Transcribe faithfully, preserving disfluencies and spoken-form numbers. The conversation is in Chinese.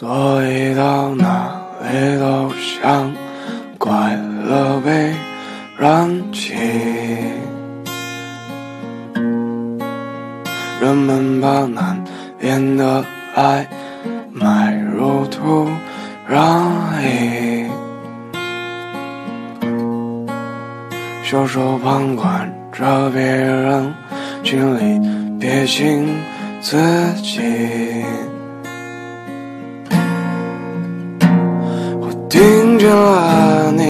所以到哪里都想快乐被燃起，人们把难言的爱埋入土壤里，袖手旁观着别人经历，别信自己。